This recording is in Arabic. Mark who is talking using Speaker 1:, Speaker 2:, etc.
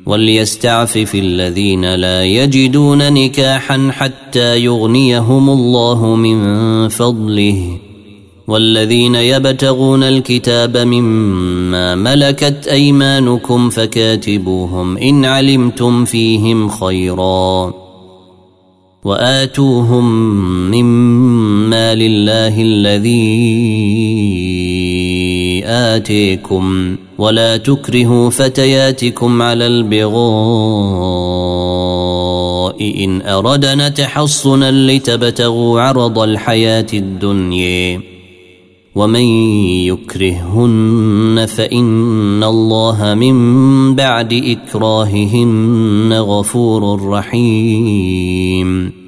Speaker 1: وليستعفف الذين لا يجدون نكاحا حتى يغنيهم الله من فضله والذين يبتغون الكتاب مما ملكت أيمانكم فكاتبوهم إن علمتم فيهم خيرا وآتوهم مما لله الذي آتيكم ولا تكرهوا فتياتكم على البغاء إن أردنا تحصنا لتبتغوا عرض الحياة الدنيا ومن يكرههن فإن الله من بعد إكراههن غفور رحيم